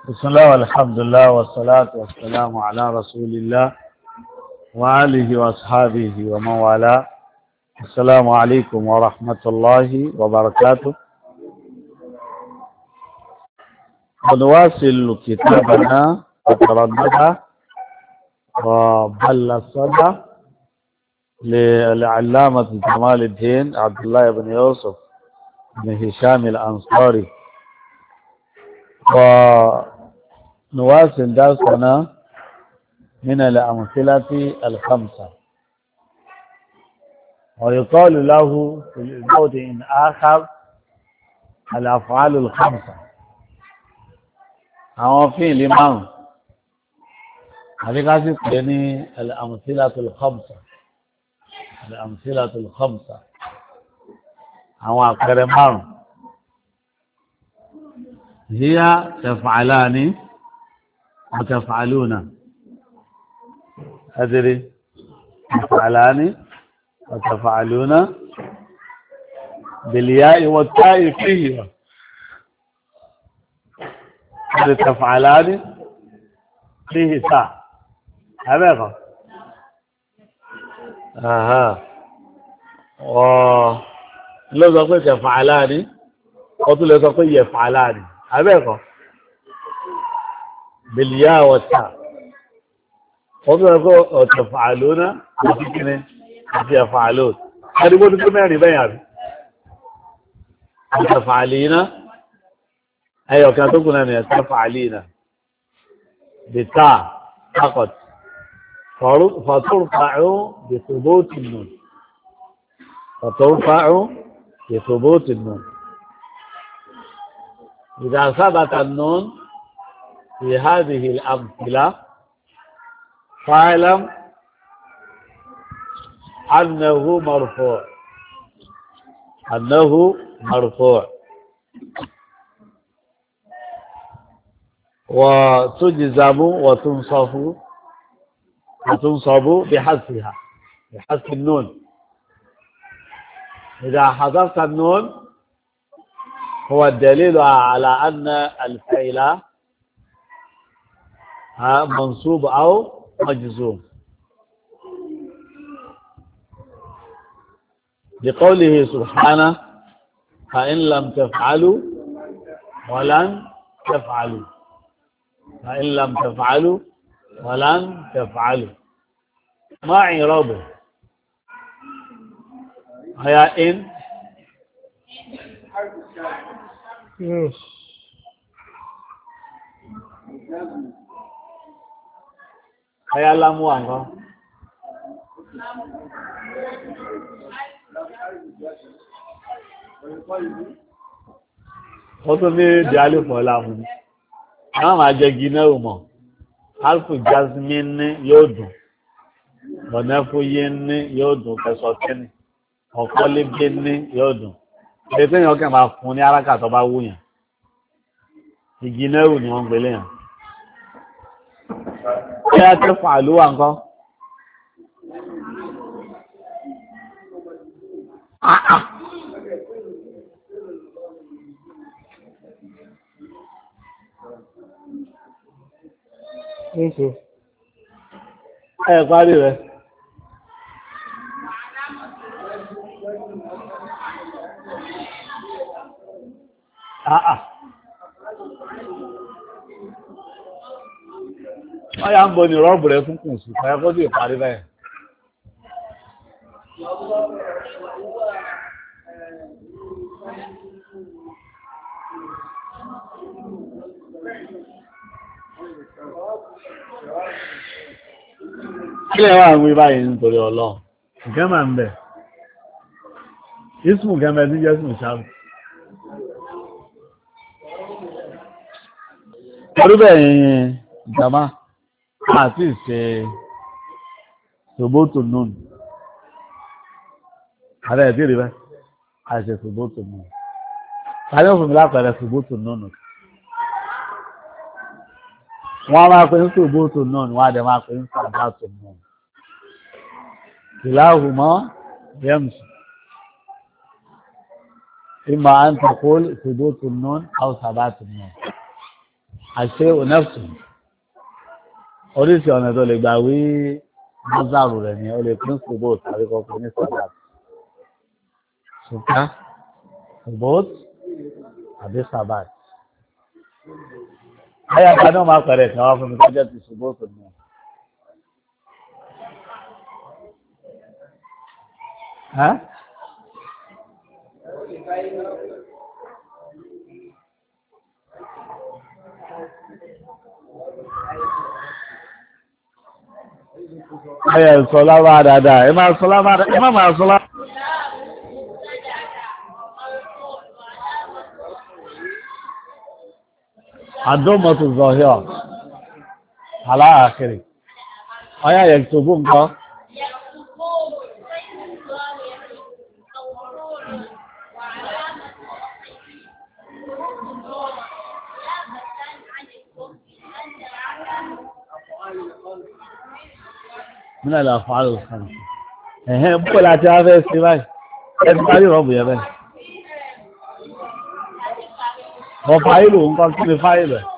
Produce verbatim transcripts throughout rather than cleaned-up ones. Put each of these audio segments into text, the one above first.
بسم الله والحمد لله والصلاة والسلام على رسول الله وآله وأصحابه ومن والاه. السلام عليكم ورحمة الله وبركاته. ونواصل كتابنا وتردد وبل الصدى للعلامة جمال الدين عبد الله بن يوسف بن هشام الأنصاري. ونواصل درسنا من الأمثلة الخمسة، ويقال له في الموضع آخر الأفعال الخمسة. àwọn fíìlì márùn àbí ká sì pè ní al-amthilatul khamsa al-amthilatul khamsa, àwọn àpẹẹrẹ márùn. hiya taf'alani wa taf'aluna, adri taf'alani wa taf'aluna bil ya'i wat ta'i fihi تفعلان فيه ساعة هذا اها و لو قلت تفعلان قلت لو قلت يفعلان هذا بالياء والتاء. قلت لو تفعلون لكن يفعلون هذه بقول لكم يعني بيان تفعلين. أيوة كانت تقول أن تفعلين بالتاء فقط، فترفع بثبوت النون، فترفع بثبوت النون. إذا ثبت النون في هذه الأمثلة فاعلم أنه مرفوع، أنه مرفوع. وتجزم وتنصف وتنصب بحذفها، بحذف النون. إذا حذفت النون هو الدليل على أن الفعل منصوب أو مجزوم، لقوله سبحانه فإن لم تفعلوا ولن تفعلوا، فإن لم تفعلوا ولن تفعلوا. ما عرابه؟ هيا إن هيا لام وانغا وتو ني ديالي فولامو náà máa jẹ gínáà mọ̀. alfu jasmin ní yóò dùn, bọ̀nẹ́fù yé ní yóò dùn, kẹsọ̀ kínní ọ̀kọ́lébé ní yóò dùn. ètò èèyàn kẹ́ máa fún ní arákà tó bá wúyàn. ìgínáà ni wọ́n ń gbélé yàn. kí á tẹ́ fún àlúwà nǹkan. ẹ parí rẹ̀. àà wọ́n yá ń bọ̀ ní rọ́ọ̀bù rẹ̀ fún kùn sí fẹ́ kó sì parí bẹ́ẹ̀. kílẹ̀ wà ń wí báyìí nítorí ọlọ́run nǹkan máa ń bẹ̀ ismù gẹ́mẹ́ tí jẹ́ ismù ṣáàbù. orúbẹ̀ yìí ìjàmá àti ìṣe ṣòbótò nùn ààrẹ ìdírí bẹ́ àìṣe ṣòbótò nùn. tàbí òfin lápẹẹrẹ ṣòbótò nùn wọ́n máa pè ń ṣòbótò nùn wọ́n á dẹ̀ máa pè ń ṣàbátò nùn. كلاهما يمشي، إما أن تقول ثبوت النون أو ثبات النون. àṣẹ onẹ́fù oríṣi ọ̀nà tó lè gbà wí mọ́sàrù rẹ̀ ni ó lè pín ṣùgbọ́n tàbí kọ́kọ́ ní sọ́dà ṣùgbọ́n ṣùgbọ́n àbí sábà. Ayé àgbà náà máa pẹ̀rẹ̀ kan wá fún mi tó jẹ́ ti ṣùgbọ́n tó ní. Ayé sọlá bá dáadáa, ẹ máa sọlá bá dáadáa, ẹ má máa sọlá. الضمة الظاهرة على آخره أيا يكتبون كا من الأفعال الخمسة هي بقول أتعرف استواي استواي ربي يا بني wọ́n fáìlù nǹkan kí ni fáìlù ẹ̀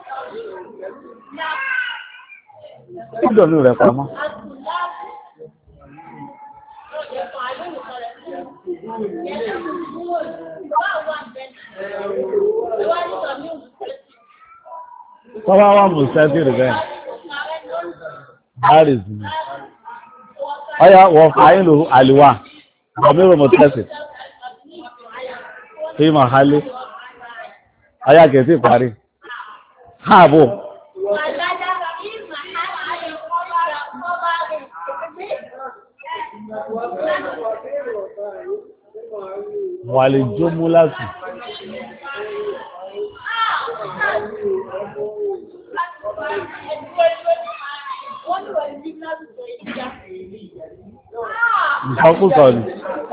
ìdọ̀lú rẹ̀ pamọ́ tọ́wọ́ wà mú sẹ́fìrì bẹ́ẹ̀ báàrìs ni ọya wọ́n fáìlù àlìwà ọmọ mọ̀tẹ́sì tí mọ̀ hálé ayá kẹsí parí háàbò wà lè jó mú láti ìfọ́kùsọ̀ ni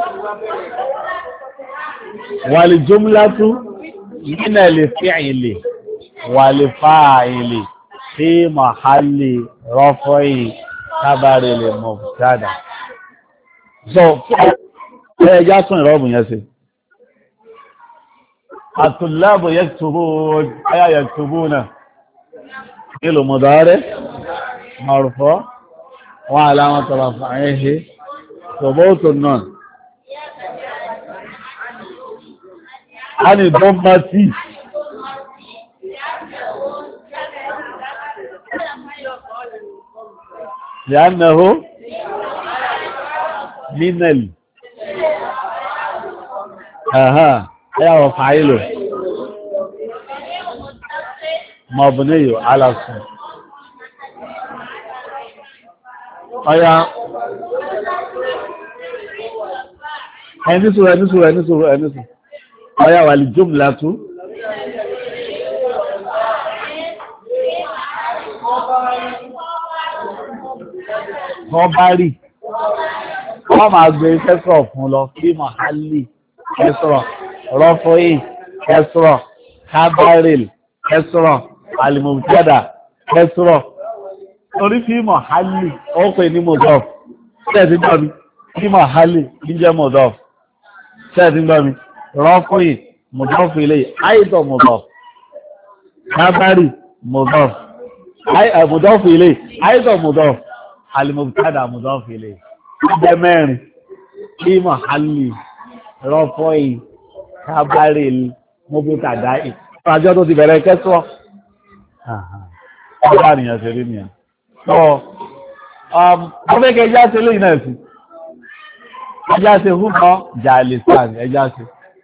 wà lè jó mú látú من الفعل والفاعل في محل رفع خبر المبتدا so ẹ já tún ìrọ́bù yẹn sí الطلاب يكتبون أي يكتبون فعل مضارع مرفوع وعلامة رفعه ثبوت النون عن الضمة لأنه من ال أها يا وفعيله مبني على الصوت أيا ẹni sùúrù ẹni sùúrù ẹni sùúrù ẹni sùúrù ọ̀yá wà lè jùmlá tú wọ́n bá rí wọ́n máa gbé kẹsọ̀ fún lọ fí mọ̀hálì kẹsọ̀rọ̀ rọ́fọ́yì kẹsọ̀rọ̀ kábárìl kẹsọ̀rọ̀ alìmọ̀tẹ́dà kẹsọ̀rọ̀ torí fí mọ̀hálì ó pè ní mọ̀dọ́f tẹ́ẹ̀tí gbọ́mi fí mọ̀hálì níjẹ́ mọ̀dọ́f tẹ́ẹ̀tí gbọ́mi rọ́fọ́yì mọ̀dọ́f ilé àìdọ̀ mọ̀dọ́f kábárì mọ̀dọ́f mọ̀dọ́f ilé àìdọ̀ mọ̀dọ́f alìmọ̀tẹ́dà mọ̀dọ́f ilé ẹgbẹ́ mẹ́rin kí mọ̀hálì rọ́fọ́yì kábárì mọ́bútàdá ìfàjọ́ tó ti bẹ̀rẹ̀ kẹsọ́ ọ̀pá nìyàn ṣe rí nìyàn tó ọmọkẹ́ ẹjá ṣe lè náà sí ẹjá ṣe húkọ́ jàlìsàn ẹjá ṣe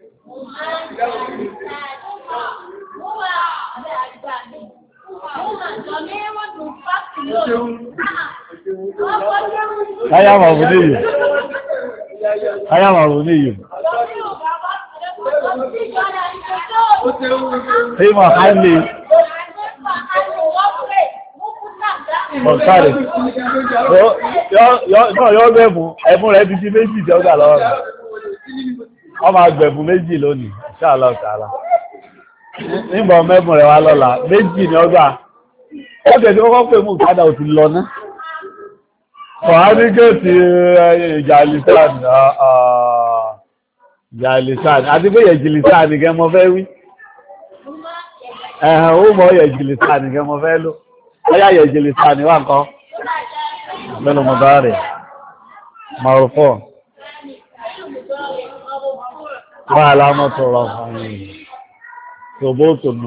káyàmà bù ní yìí káyàmà bù ní yìí Ìmọ̀ hálì ọ̀kárẹ̀ yọ́ gbẹ̀mù ẹ̀mú rẹ̀ bí i méjì jẹ́ ọgbà lọ́wọ́ rẹ̀ ọ máa gbẹ̀mù méjì lónìí ṣáàlọ́ ṣàlá nígbà mẹ́mù rẹ̀ wá lọ́la méjì ní ọgbà ọgbẹ̀ tí wọ́n pè mú kádà òtù lọ ná ọ̀hánígẹ́ẹ̀tì ìjàlìsàn jàlìsàn àti pé yẹ jìlìsàn ní gẹ́mọ́ fẹ́ wí ẹ̀hàn ó mọ̀ yẹ̀jìlìsà nìkan mo fẹ́ lò ọyá yẹ̀jìlìsà ní wà nǹkan mẹ́lò mọ̀dárì marfu wà alámọ́tò rọ̀ ṣòbótò nù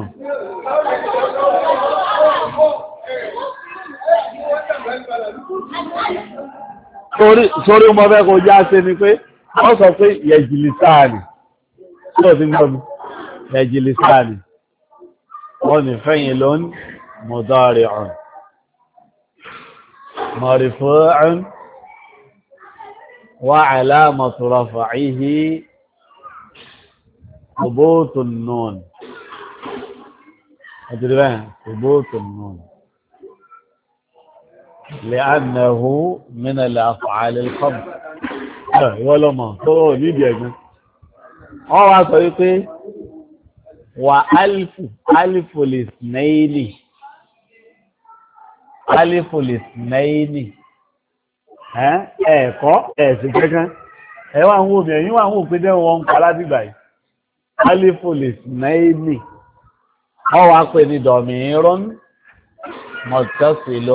sórí ọmọ fẹ́ kò já sí ni pé wọ́n sọ pé yẹ̀jìlìsà ní tó ti gbọ́ mi yẹ̀jìlìsà ní wọ́n ni fẹ́yìn lón mudari'un marfu'un wa alamatu raf'ihi thubutun nun أدري ثبوت النون لأنه من الأفعال الخمس ولا ما هو نيجي أجمع أو أصيبه وألف ألف الاثنين ألف الاثنين ها إيه كو إيه سكان إيه وانو بيا وانو بيدا وان كلا دبي ألف الاثنين أو أقول ضمير متصل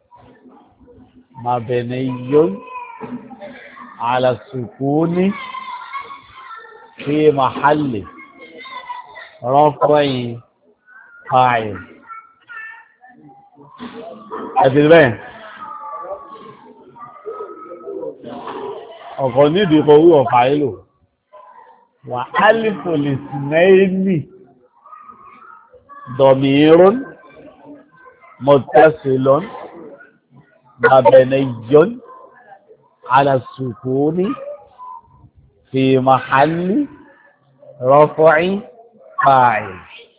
مبني على السكون في محل رفع فاعل أدري أقول لي هو فاعل وألف الاثنين ضمير متصل مبني على السكون في محل رفع فاعل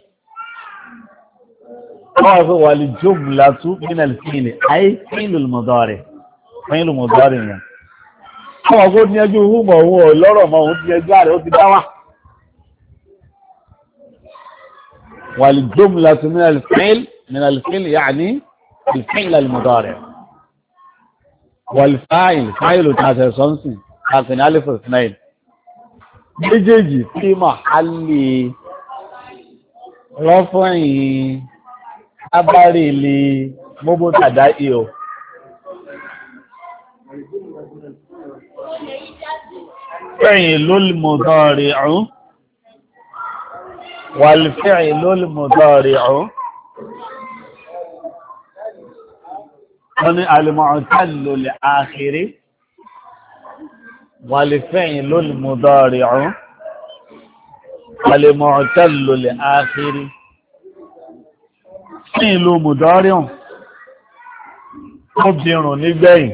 هو الجملة من الفعل أي فعل المضارع فعل المضارع هو قد يجوه ما هو لورا ما هو يجاري هو تداوى والجملة من الفعل من الفعل يعني الفعل المضارع والفاعل فاعل تاسع صنصي تاسع ألف اثنين بيجي في محل رفع خبر لي مبتدأ فعل المضارع والفعل المضارع من المعتل الآخر والفعل المضارع المعتل الآخر فعل مضارع obìnrin nígbẹ̀yìn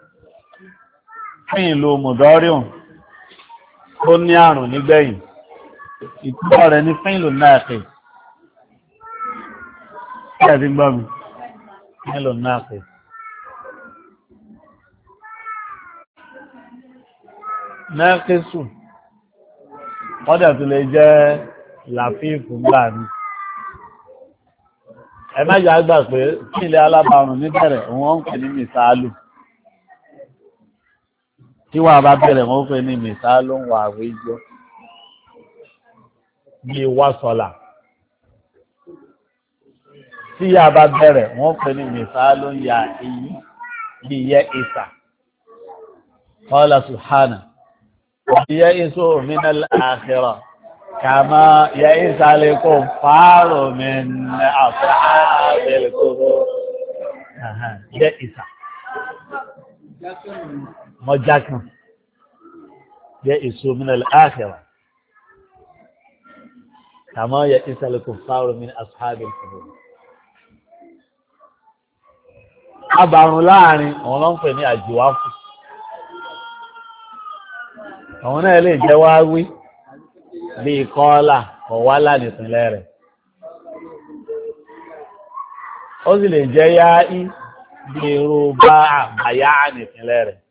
fa'il mudari' ó ní àrùn nígbẹ̀yìn ìtumọ̀ rẹ̀ ní fa'il naqis ẹ̀rí gbọ́mí fa'il naqis naqisu ọdẹ̀ tó lè jẹ́ làfíìfù ńlá ní ẹ má jà gbà pé kí ilé alábàrùn níbẹ̀rẹ̀ wọ́n ń pè ní mìsáàlù tí wà bá bẹ̀rẹ̀ wọ́n pè ní mìsáàlù wà àwíjọ́ bí wásọ̀là tí yà bá bẹ̀rẹ̀ wọ́n pè ní mìsáàlù yà èyí bí yẹ ìsà qala subhana yẹ ìsò minal akhirah kàmá yẹ ìsà lè kó fàárò min ashabil qubur yẹ ìsà mọ́jákan yẹ ìsò minal akhirah kàmá yẹ ìsà lè kó fàárò min ashabil qubur. Abàrùn láàrin àwọn ló ń pè ní àjíwáfù àwọn náà lè jẹ́ wá wí bí kọ́ọ́lá ọ̀wálà nìpínlẹ̀ rẹ̀ ó sì lè jẹ́ yá í bí irú bá àbáyá nìpínlẹ̀ rẹ̀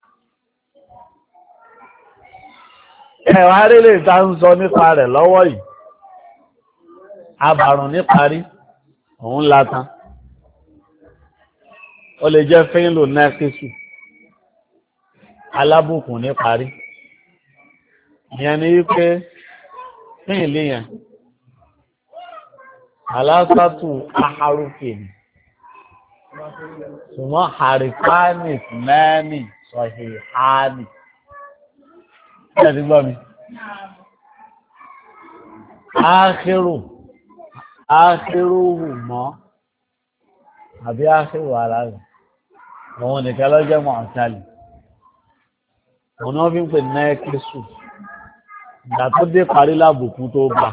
ẹ̀wà rí lè ta ń sọ nípa rẹ̀ lọ́wọ́ yìí abàrùn níparí òun látán ó lè jẹ́ fíìlù nẹ́kísù alábùkún níparí ìyẹn ni wípé fíìlì yẹn alásàtù ahárùfin ṣùgbọ́n harifani mẹ́ni sọ̀hìhánì ẹ̀ ti gbọ́ mi áhírù áhírù mọ́ àbí áhírù ara rẹ̀ òun nìkan lọ́jọ́ mọ̀ọ́tálì òun náà fi ń pè ní ẹ́kísù ìgbà tó dé parí lábùkún tó bá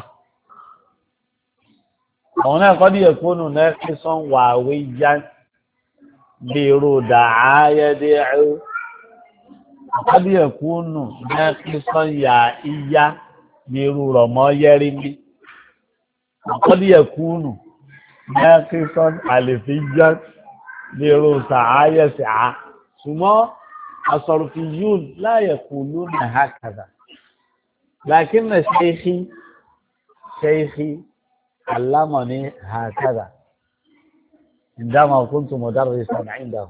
òun náà kọ́ díẹ̀ kúnnù ní ẹ́kísàn wà wí yá bí irú dàáyẹ́dẹ́ ẹ̀rú kọ́ díẹ̀ kúnnù ní ẹ́kísàn yà íyá bí irú rọ̀mọ́ yẹ́rí bí kọ́ díẹ̀ kúnnù ní ẹ́kísàn àlèfí yá bí irú sàáyẹ́sì á ṣùgbọ́n الصرفيون لا يقولون هكذا لكن شيخي شيخي علمني هكذا عندما كنت مدرسا عنده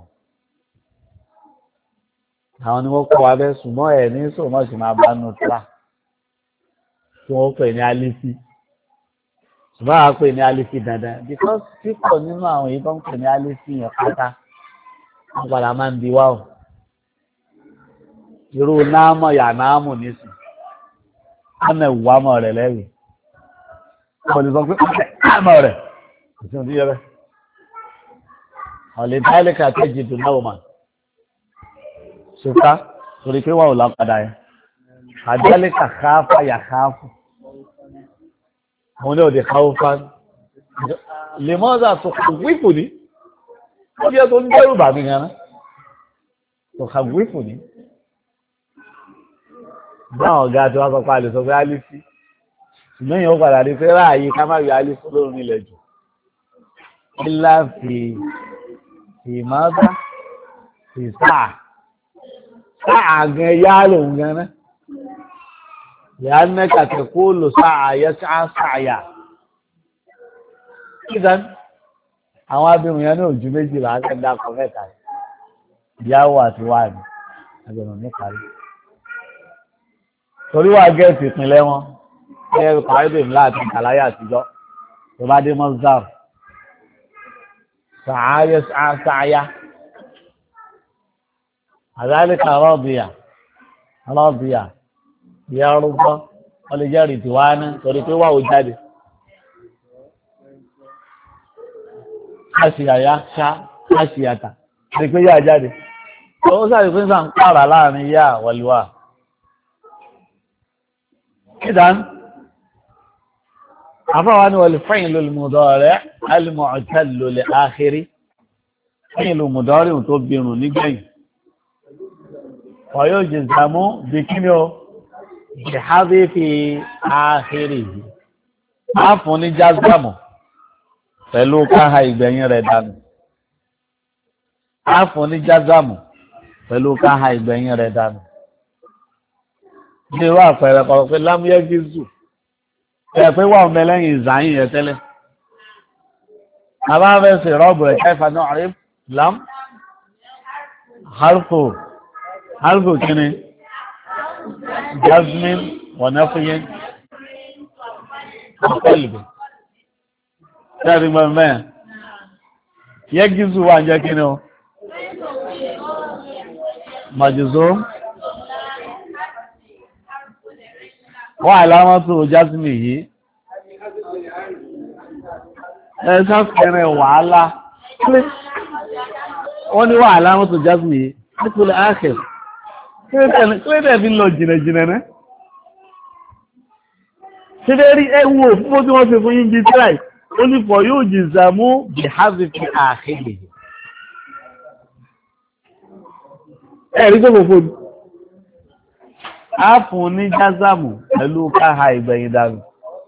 àwọn ni wọ́n kọ́ wa bẹ́ẹ̀ súnmọ́ ẹ̀ ní sọ́mọ́ sì máa bá nù tíra tí wọ́n pè ní alifi ṣùgbọ́n àwọn pè ní alifi dandan because pípọ̀ nínú àwọn yìí tó ń pè ní alifi yẹn pátá wọ́n padà máa ń di wá o irú náàmọ̀ yà náàmù nísìn ọ̀nà ìwàmọ̀ rẹ̀ lẹ́rìí kò lè sọ pé ọ̀nà ìwàmọ̀ rẹ̀ kò sí ohun tí yẹ bẹ́ ọ̀lẹ́ táìlẹ́kà tẹ́jì dùn náà mà ṣùkà torí pé wà ò lápadà yẹn àdálẹ́kà káfà yà káfù àwọn ní òde káwọ́fà lè mọ́sà tó kà wípù ní ó jẹ́ tó ń dẹ́rù bàmí gan tó kà wípù ní báwọn ọ̀gá tí wọ́n sọ pé a lè sọ pé alifi ṣùgbọ́n èèyàn padà rí pé ráàyè ká má rí alifi lórí ilẹ̀ jù ńlá fi ìmọ̀ọ́dá fi sáà sáà gan yá lòun gan náà ìyá mẹ́ka kẹ́kọ̀ọ́ lò sáà yẹ sáà sáàyà kíkan àwọn abirùn yẹn ní ojú méjìlá akẹ́dá kọ mẹ́ta ìyáwó àti wáàní agbẹ̀rún ní parí torí wà gẹ́ẹ̀tì ìpínlẹ̀ wọn ẹ kàwédè ńlá àti kàláyà àtijọ́ tó bá dé mọ́sár sàáyé sááyá àdáríkà rọ́bìyà rọ́bìyà ìyá rúgbọ́ wọ́n lè jẹ́ rìtìwánà torí pé wà ó jáde káṣíyàyá ṣá káṣíyàtà torí pé yà jáde ó sáré pé sàn pààrà láàrin yà wọ̀lúwà. إذن عفوا والفعل المضارع المعتل لآخر فعل مضارع تبين نجي ويجزم بكنه بحذف آخره عفوا جزم pẹ̀lú káha ìgbẹ̀yìn rẹ̀ dànù عفوا جزم pẹ̀lú káha ìgbẹ̀yìn rẹ̀ dànù ní wà fẹ̀rẹ̀ kọ̀rọ̀ pé lámúyẹ́ gízù ẹ̀ pé wà ọmọ ẹlẹ́yìn ìzàyìn yẹ tẹ́lẹ̀ àbáfẹ́sì rọ́bù rẹ̀ kẹfà náà rí lám harfu harfu kíni jasmine wọ̀nẹ́fúyẹ́ ọ̀pọ̀lùbẹ̀ tẹ́rì mọ́ mẹ́rin yẹ́ gízù wà jẹ́ kíni o majzum wọ́n àlámọ́tò jásímì yìí ẹ̀sán fẹ́rẹ̀ wàhálà wọ́n ní wọ́n àlámọ́tò jásímì yìí nípòlẹ̀ áàkẹ̀ kílẹ̀tẹ̀ fi lọ jìnàjìnà náà ṣe fẹ́ rí ẹwù òfúfó tí wọ́n fi fún yín jí tíráì ó ní fọ̀ yóò jì zàmú bí házifi àkẹ́lẹ̀ ẹ̀rí tó fòfò ní a fún ní jázámù pẹ̀lú káha ìgbẹ̀yìn dànù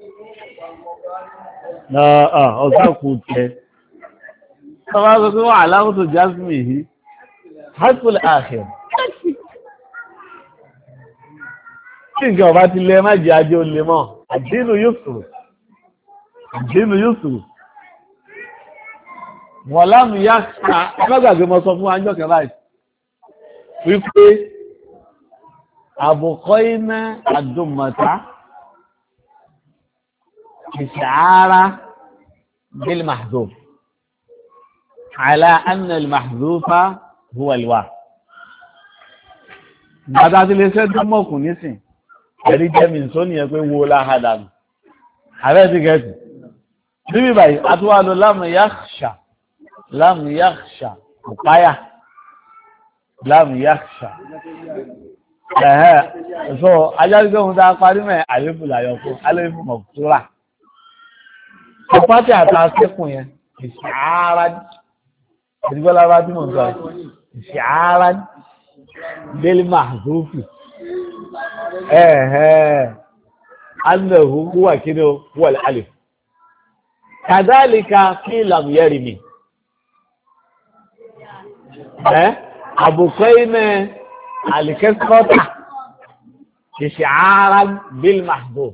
ọ̀sán kò tẹ́ ọwá sọ pé wọ́n aláwọ̀tò jásímì yìí hasbul akhir tí nǹkan ọba ti lẹ má jẹ ajé olè mọ́ àdínú yusru àdínú yusru wọ́n lámù yá ká ẹgbẹ́gbàgbé mọ́ sọ fún ajọ́ kẹfà wípé àbùkọ́ iná àdùmọ̀tá ìṣàárá بالمحذوف على أن المحذوف هو الواو gbàdá tí lè ṣẹ́ dánmọ̀kùn nísìn ẹ̀rí jẹ́mi tó ní ẹ pé wo láhádánù ààrẹ ti gẹ̀ẹ́sì níbi báyìí àtúwàlò lam yakhsha lam yakhsha òpáyà lam yakhsha ẹ̀hẹ́ so ajárígbé ohun tá a parí mẹ́ àléfù làyọkú àléfù mọ̀kútúrà ọpátí àtàṣẹ́kùn yẹn ìṣàárá ìdígbọ́lára tí mo ń sọ ìṣàárá délé mahzufi ẹ̀hẹ́ annahu huwa kíni huwa al-alif kadhalika fi lam yarimi ẹ́ àbùkọ́yìnà alikẹ́sọ́tà ìṣàárá bil mahzuf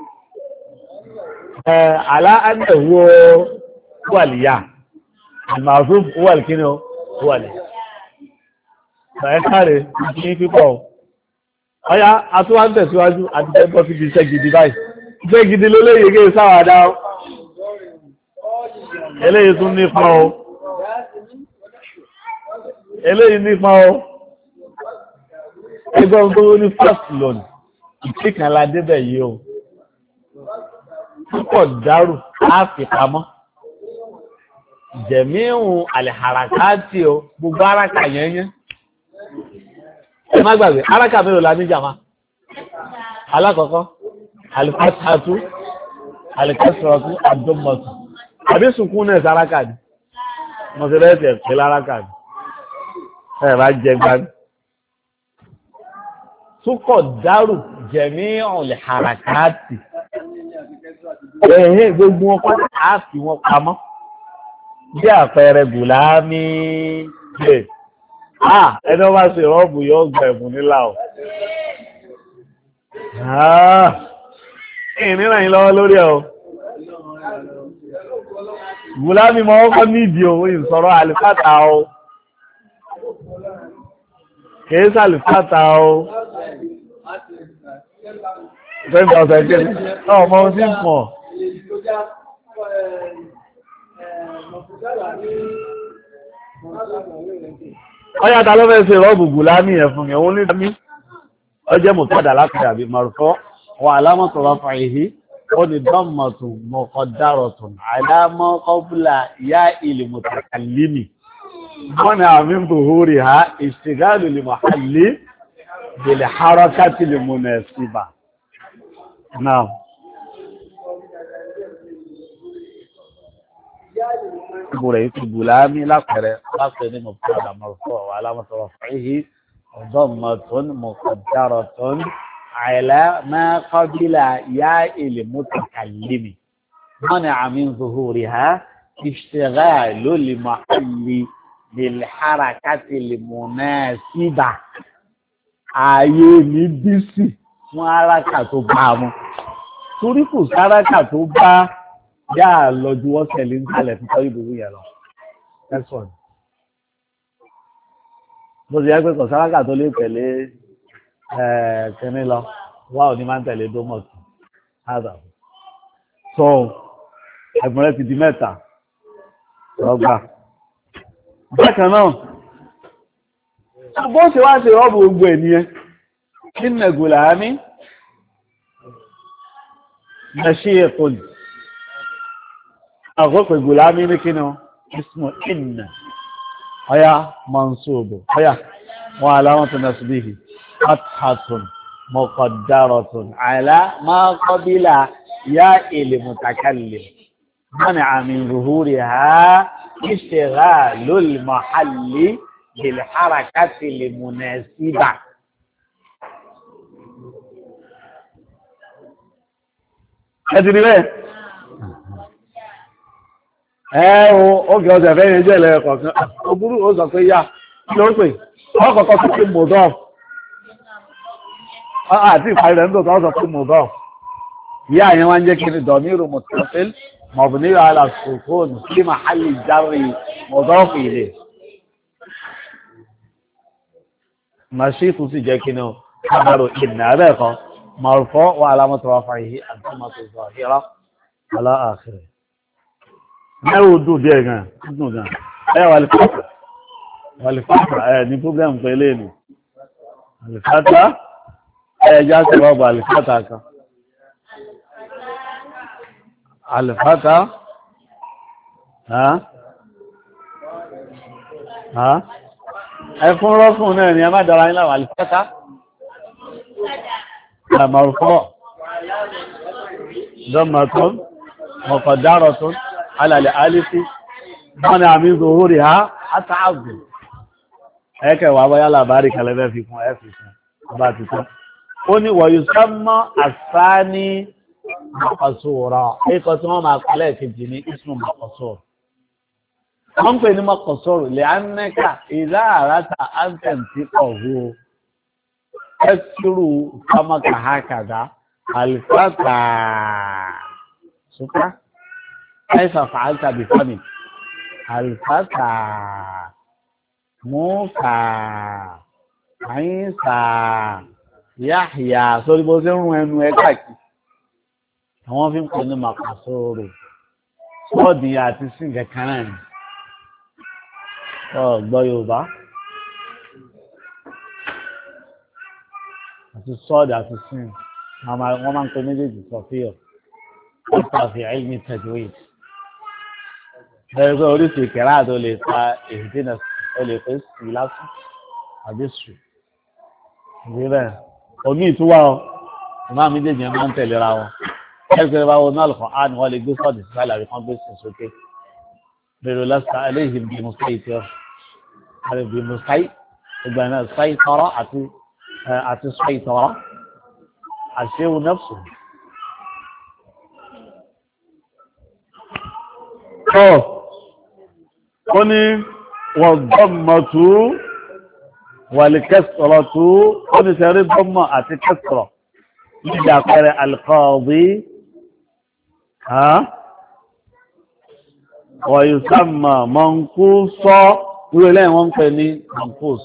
ẹ̀ ala annahu huwa al-ya al-mahzuf huwa al-kíni huwa al-ya ẹ̀kàrẹ̀ ní pípọ̀ ọya àtúwà ń tẹ̀síwájú àti tẹ́gbọ́ fi di iṣẹ́ gidi báyìí iṣẹ́ gidi ló lè yege sáwàdá ọ eléyìí tún nípa ọ eléyìí nípa ọ ẹgbẹ́ tó ní first loan ìpínkànlá débẹ̀ yìí o púpọ̀ dárù láàfin pamọ́ jẹ̀míhùn àlẹ̀hàràkáàtì o gbogbo aráka yẹn yẹn ẹ má gbàgbé aráka mẹ́rin la ní jàmá alákọ̀ọ́kọ́ alifásitù alikẹ́sìrọ̀tù àdọ́mọ̀tù àbí sunkún náà sáráka ni mọ̀sẹ̀lẹ́sì ẹ̀pẹ́ láráka ni ẹ̀ bá jẹ gbani túkọ̀ dárù jẹ̀mí ọ̀lẹ̀ hàràkáàtì ẹ̀hẹ́ gbogbo wọn kọ́ àáfi wọn pamọ́ bí àpẹẹrẹ gùlámì ṣe ah ẹni wọ́n bá ṣe rọ́ọ̀bù yóò gbà ẹ̀bùn nílà ọ̀ ìrìnà yìí lọ́wọ́ lórí ẹ̀ o gùlámì mọ́ ọkọ̀ nídìí o ìsọ̀rọ̀ àlìfàtà o kìí sàlìfàtà o twenty thousand kìí ọmọ ohun tí ń pọ̀ ọya ta ló fẹ́ ṣe rọ́ọ̀bù gùlámì ẹ̀ fún mi òun ní dámí ọjẹ́ mọ̀tọ́dà láti àbí marufọ́ wọn alámọ̀tọ̀rọ̀ fàìhí ó ní dọ́mọ̀tù mọ̀kọ̀dárọ̀tùn alámọ̀kọ́bùlà yá ilẹ̀ mọ̀tàkàlímì wọ́n ni àmì bùhúrì ha ìṣìgáàlù lè mọ̀hálí bèlè harakati lè múnà síbà náà ìbúrẹ̀ ìtù gùlámì lápẹẹrẹ lápẹẹrẹ ní mọ̀tọ́dà marufọ́ wọn alámọ̀tọ̀rọ̀ fàìhí ضمة مقدرة على ما قبل ياء المتكلم منع من ظهورها اشتغال المحل بالحركة المناسبة ayé ní bísí fún áràkà tó bá mú torí kò sáràkà tó bá yá lọ́jú wọ́n tẹ̀lé ń tàlẹ̀ fún tọ́jú ìbòrú yẹn lọ ẹ̀sùn bó ti yẹ pé kọ̀sáráka tó lè tẹ̀lé kìnní lọ wá ò ní máa ń tẹ̀lé dómọ̀tù ádà so ẹ̀gbọ́n rẹ̀ ti di mẹ́ta lọ́gbà bákan náà bó ṣe wá ṣe rọ́bù gbogbo ènìyàn kí n nẹ̀gùlà á ní mẹ́ṣí ètò ní àkókò ìgùlà á ní ní kí ni ismu inna ọya mansubu ọya wọn aláwọ̀tí nasbihi fathatun muqaddaratun ala ma qabila ya il mutakallim mani'a min zuhuriha ishtighalul mahalli bil harakati li munasiba ẹ̀dìrí bẹ́ẹ̀ ẹ o ókè ọ̀sẹ̀ fẹ́ yẹn jẹ́ ilẹ̀ kọ̀ọ̀kan ogúrú ó sọ pé yá ló ń pè ọkọ̀ọ̀kọ̀ sí pé mọ̀dọ́f àti ìparí rẹ̀ ń tò tọ́ sọ pé mọ̀dọ́f yá àyẹn wá ń jẹ́ kí ni dọ̀míru mọ̀tọ́fẹ́l mọ̀bùnírò alàsòfóònù sí màhálì járe mọ̀dọ́f ilé màṣíkù sì jẹ́ kí ni ó kábàrò ìnà rẹ̀ kan mọ̀rùfọ́ wà alámọ̀tọ́ wà fàyè àti mọ̀tò zọ̀hírà alá àkhírì mẹ́wò dùn díẹ̀ gan dùn gan ẹ wà lè fàtà wà lè fàtà ẹ ní púpọ̀ pẹ̀lú ẹnu lè fàtà ẹ já sí ọ̀bọ̀ lè fàtà kan lè fàtà ẹ fún rọ́fún náà ni ẹ má dára nílá wà lè fàtà àmàrùfọ́ dọ́mọ̀tún mọ̀kọ̀dárọ̀tún alàlẹ̀ alìsí wọ́n ni àmì ìzòhórí ha átààgù ẹ́kẹ̀ wà bọ́yá làbárí kalẹ́bẹ́ fi fún ẹ́fì fún ọba títọ́ ó ní wọ̀nyí sọ́mọ́ àsáni mọ̀kọ̀sọ̀rọ̀ ẹ̀kọ́ tí wọ́n máa kọ́lẹ̀ kejì ní ismu mọ̀kọ̀sọ̀rọ̀ wọ́n pè ní mọ̀kọ̀sọ̀rọ̀ lè ánẹ́kà ìlà àrátà áńtẹ̀ǹtì ọ̀hú ẹ̀sùrù kọ́mọ́kà hákàdá alifata suka kaifa fa'alta bi fami alfata musa Isa Yahya sórí bó ṣe ń rún ẹnu ẹ káàkiri àwọn fi ń pè ní makasoro sọ́ọ̀dì àti sin kankan náà ni ọgbọ́ Yorùbá àti sọ́ọ̀dì àti sin wọ́n máa ń pè méjèèjì sọ̀fíọ̀ wọ́n tàbí ilmi tajwid ẹgbẹ́ oríṣìí ìkẹ́rà tó lè ta èdè ó lè pẹ́ sí lásán àbí sùn ìdí bẹ́ẹ̀ omi ìtúwà ọ ìmá méjèèjì máa ń tẹ̀lera wọn ẹgbẹ́ bá wọn náà lọ́kọ̀ á ní wọ́n lè gbé sọ́ọ̀dì sí àlàrí kan gbé sí sókè bẹ̀rẹ̀ lọ́sà eléyìí bí musaí tí ó rẹ̀ bí musaí ìgbà náà sáì tọrọ àti àti sáì tọrọ àṣẹ́wò nẹ́fṣù. Ọ́ ó ní wọ́n gbọ́mọ̀tú wàlì kẹsọ̀rọ̀ tú ó ní sẹ́rí gbọ́mọ̀ àti kẹsọ̀rọ̀ nígbà pẹ̀rẹ̀ alqadi wọ́n yóò sáàmà mọ́nkú sọ wíwẹ̀ lẹ́yìn wọ́n ń pè ní mọ́nkús.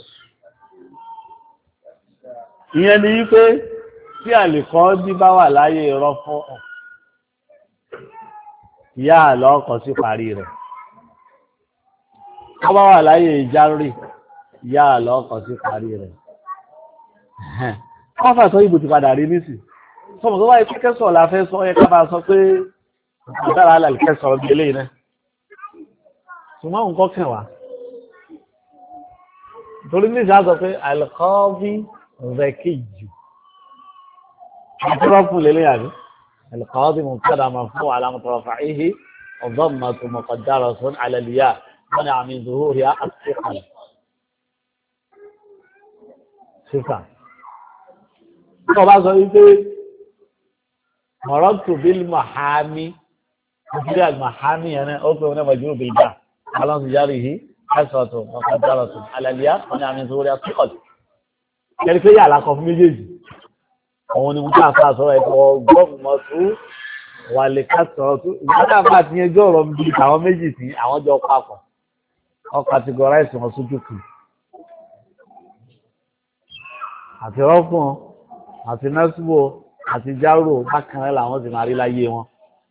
Ìyẹn ni wípé tí àlèkọ́ bí bá wà láyé irọ́ fún ọ̀ ìyá àlọ́ọ̀kọ̀ sí parí rẹ̀ tó bá wà láyé ìjárì ìyá àlọ́ọ̀kọ̀ sí parí rẹ̀ wọ́n fà tó ìbò ti padà rí nísì sọmọ tó wáyé kẹ́kẹ́sọ̀ la fẹ́ sọ ẹ ká bá sọ pé ìdára alàlùkẹ́sọ̀ bí eléyìí náà ṣùgbọ́n nǹkan kẹwàá torí ní ìṣá sọ pé àlùkọ́bí rẹ̀ kéjì àtúrọ́fù lélẹ̀ àbí àlùkọ́bí mubtada marfu' alamatu raf'ihi ad-dammatu muqaddaratun 'ala al-ya' mana min zuhuriha as-siqal sífà tó bá sọ wípé marartu bil mahami ìdílé al-mahami yẹn ó pé wọn majrur bil ba' على جاره حسرة وقدرة على الياء ونعم ظهورها الثقل يعني في علاقة في méjèèjì àwọn ni mo ta fa sọ̀rọ̀ ẹ̀kọ́ gbọ́gbọ́n tú wà lè ká sọ̀rọ̀ tú ìgbàdá bá ti yẹn jọ́ ọ̀rọ̀ bí àwọn méjì sí àwọn jọ papọ̀ ọ categorize wọn sójú kù àti rọ́fún àti nẹ́sùbò àti járò bákan rẹ̀ làwọn sì máa rí láyé wọn.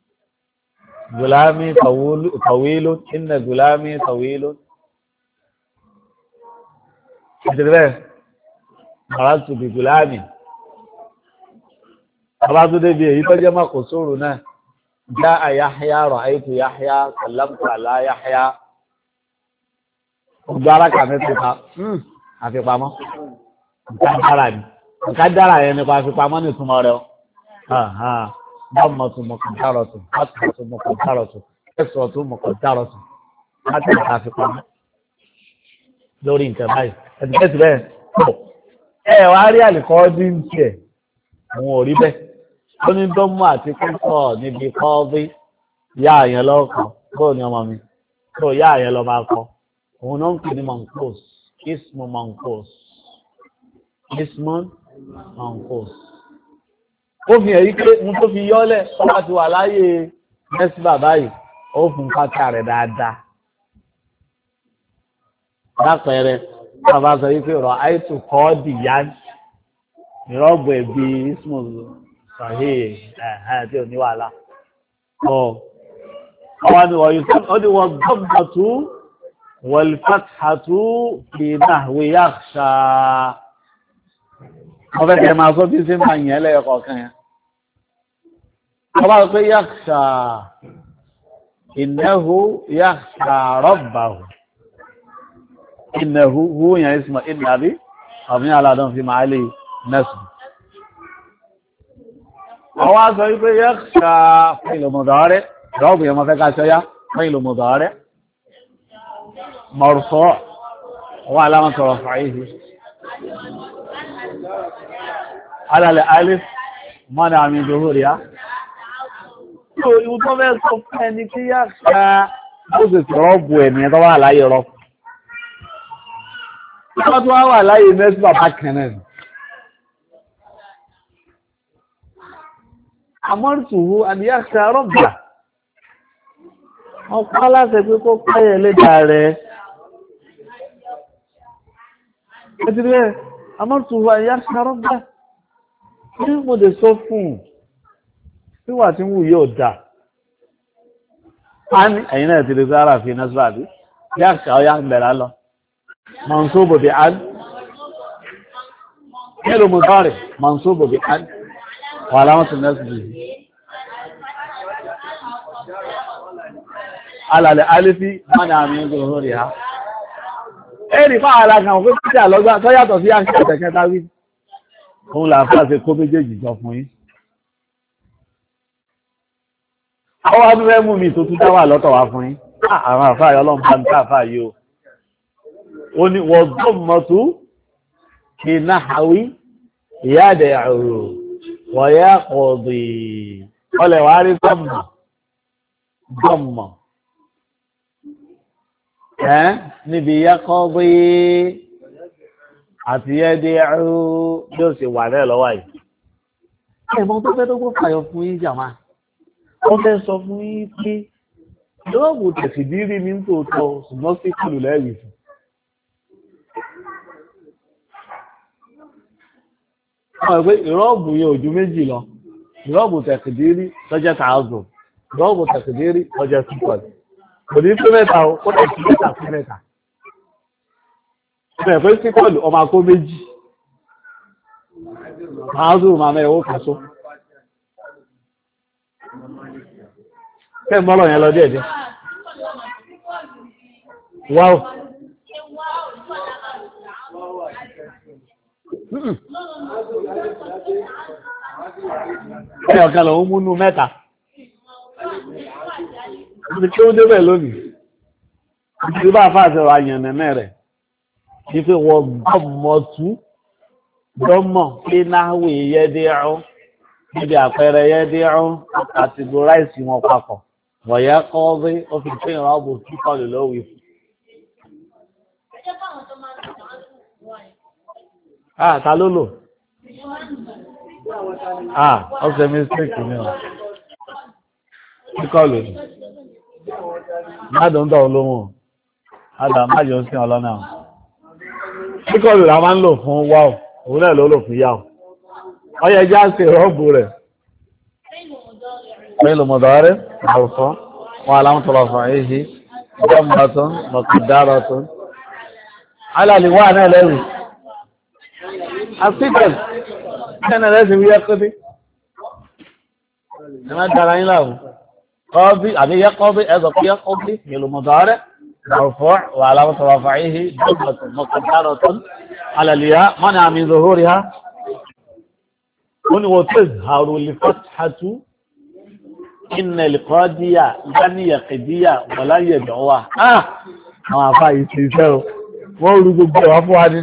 غلامي طويل طويل إن غلامي طويل أدري مرات بغلامي مرات دبي يبقى ما قصورنا جاء يحيى رأيت يحيى سلمت على يحيى وبارك أنتها هم أفي قامة كدارني كدارا يعني قافي قامة نتمارو ها ها ضمة مقدرة فتحة مقدرة كسرة مقدرة حتى الحافظة lórí nǹkan báyìí ẹ̀dùkẹ́sì bẹ́ẹ̀ ẹ̀ wá rí àlìkọ́ọ́dí ń tiẹ̀ àwọn ò rí bẹ́ẹ̀ ó ní dọ́mọ́ àti kọ́kọ́ níbi kọ́ọ́bí yá àyẹn lọ́kàn bóò ní ọmọ mi tó yá àyẹn lọ máa kọ́ òun náà ń pè ní mankos ismu mankos ismu mankos ó fi ẹ̀rí pé mú tó fi yọ́lẹ̀ ọba ti wà láyé mẹ́sí bàbá yìí ó fún pátá rẹ̀ dáadáa. lápẹẹrẹ bàbá sọ wípé ọ̀rọ̀ àìtù kọ́ dìyá ìrọ́bù ẹ̀bí ismu sahih ẹ̀hẹ́ tí ò ní wàhálà. ọ̀ أوان ويسمى والضمة والفتحة في نحو يخشى وفي كما صدي سمعين يلي يقوكا طبعا يخشى إنه يخشى ربه إنه هو يعني اسمه إن أبي أبني على دون في معالي نسب أولا سيكون يخشى فعل مضارع رب يوم فكا شيئا فعل مضارع مرفوع وعلامة رفعه على الألف منع من ظهورها يوم فكا سوفاني كي يخشى بوزة رب ويني طبعا لا يرب Wọ́n tó wá wà láyé mẹ́sí bàbá kẹ́nẹ̀. Àmọ́rìtùwú àdíyà ṣe àrọ́gbà. Wọ́n pa láti pé kó páyẹ̀ lẹ́dà rẹ̀. Ẹtì rẹ̀, àmọ́rìtùwú àdíyà ṣe àrọ́gbà. Ní mo dẹ̀ sọ fún un, wíwà tí wù yóò dà. A ní ẹ̀yìn náà ti lè sára fi náà síbàbí. Yá ṣe ọyá ń bẹ̀rẹ̀ lọ. منصوب بعن فعل مضارع منصوب بعن وعلامة النصب على الألف منع من ظهورها ẹ̀rí fáàlá kan fún títí àlọ́gbà tó yàtọ̀ sí àṣẹ ìtẹ̀kẹta wí òun làáfíà ṣe kó méjèèjì jọ fún yín àwọn adúrẹ́ mú mi tó tún dáwà lọ́tọ̀ wá fún yín àwọn àfáà ọlọ́mọba ní káàfáà yìí o ó ní wọ́n gbọ́mọ̀tú kí náhàwí ìyáàdẹ̀ àrò wọ̀yá ọ̀dì ọlẹ̀wà rí gbọ́mọ̀ gbọ́mọ̀ ẹ́ níbi yẹ́kọ́bí àti yẹ́dẹ̀ àrò yóò sì wà rẹ̀ lọ́wọ́ yìí ẹ̀mọ́ tó fẹ́ tó kó fàyọ fún yín jàmá wọ́n fẹ́ sọ fún yín pé lọ́ọ̀bù tẹ̀sìdírí ní tòótọ́ ṣùgbọ́n sí kìlù lẹ́yìn fún ọ̀rọ̀ pé ìrọ́bù yẹ ojú méjì lọ ìrọ́bù tẹ̀kìdírí lọ́jẹ́ tààzù ìrọ́bù tẹ̀kìdírí lọ́jẹ́ sípọ̀lì kò ní pé mẹ́ta ó kó tẹ̀kì mẹ́ta sí mẹ́ta ẹ̀ pé sípọ̀lì ọmọ akó méjì tààzù màmá ẹ̀wọ́ kàṣó kẹ́ mọ́lọ̀ yẹn lọ díẹ̀ díẹ̀ wáò ẹ̀ ọ̀kan lọ ń múnú mẹ́ta ti kí ó débẹ̀ lónìí ti bá fàṣẹ àyànnẹ̀mẹ́ rẹ̀ ní pé wọ́n gbọ́mọ̀tú gbọ́mọ̀ pé náwó yẹ́dẹ́ ọ́ níbi àpẹẹrẹ yẹ́dẹ́ ọ́ àti gbóráìsì wọn papọ̀ wọ̀yẹ́ kọ́ bí ó fi pé ìrọ́bù kíkọ́ lè lówí fún. Ah, ta ló lò? Ah, ọ̀sẹ̀ mistake ni ọ̀. Kíkọ́ lò ní. Mádùn tọ́ olóhùn. Adà májò sí ọlọ́nà. Kíkọ́ lò la máa ń lò fún wáò, òun náà ló lò fún yáò. Ọyẹ já sí rọ́ọ̀bù rẹ̀. Pẹ̀lú mọ̀dọ́rẹ́, àwùfọ́, wọn alámùtọ̀lọ̀ fún èyí, ọjọ́ mọ̀tún, alàlìwà náà lẹ́rù àfíkẹ̀ ẹ̀nà lẹ́sìn wí ẹ́kọ́bí ẹ̀nà dára yín láàrùn kọ́bí àbí yẹ́kọ́bí ẹ̀zọ̀ pé yẹ́kọ́bí ìlú mọ̀dọ́rẹ́ مرفوع وعلامة رفعه ضمة مقدرة على الياء منع من ظهورها وتظهر الفتحة إن القاضية لن يقضي ولا يدعوها آه ما فايت يسيروا wọ́n rú gbogbo ẹ̀wà fún wa ní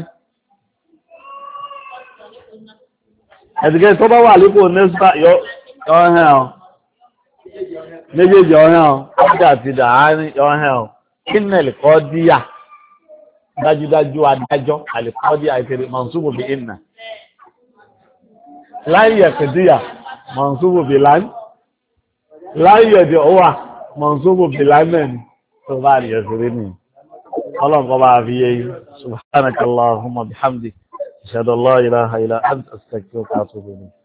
ẹ̀dùkẹ́ tó bá wà lípò nẹ́sùpá yọ́hẹ́ ọ̀ méjèèjì ọ̀hẹ́ ọ̀ ọjọ́ àti dàárín yọ́hẹ́ ọ̀ kínẹ̀lì kọ́ díyà dájúdájú adájọ́ àlìkọ́ díyà ìtẹ̀rẹ̀ mọ̀nsúbù bí ìnà láyẹ̀ kìdíyà mọ̀nsúbù bí láń láyẹ̀ dì ọwà mọ̀nsúbù bí lánẹ̀ tó bá rí ẹ̀sìn rí nìyí اللهم طبعا في سبحانك اللهم بحمدك أشهد الله إله إلا أنت أستغفرك وأتوب إليك